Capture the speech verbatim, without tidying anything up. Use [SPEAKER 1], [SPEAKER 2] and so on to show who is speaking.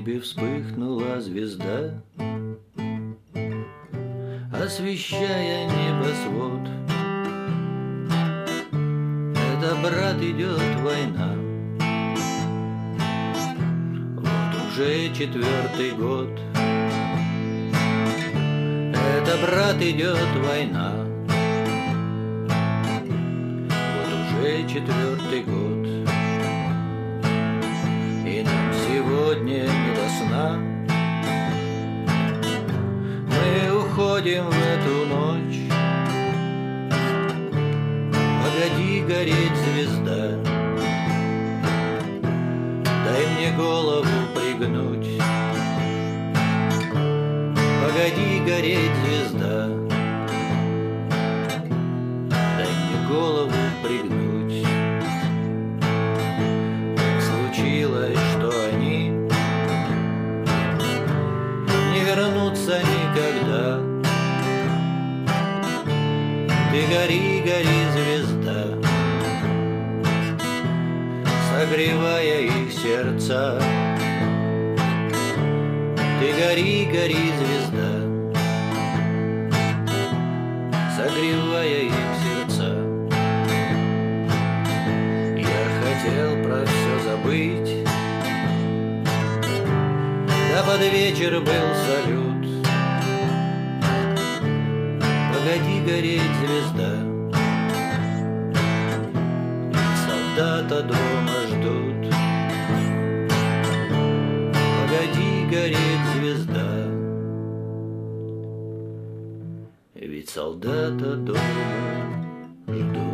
[SPEAKER 1] небе вспыхнула звезда, освещая небосвод. Это, брат, идет война, вот уже четвертый год. Это, брат, идет война, вот уже четвертый год. И нам сегодня не до сна. Мы уходим в эту ночь. Погоди гореть, звезда, дай мне голову пригнуть. Погоди гореть, звезда, дай мне голову пригнуть. Так случилось, что они не вернутся никогда. Ты гори, гори, звезда, согревая их сердца. Ты гори, гори, звезда, согревая их сердца. Я хотел про все забыть, да под вечер был салют. Погоди гореть, звезда, солдата дома ждут. Погоди гореть, звезда, ведь солдата дома ждут.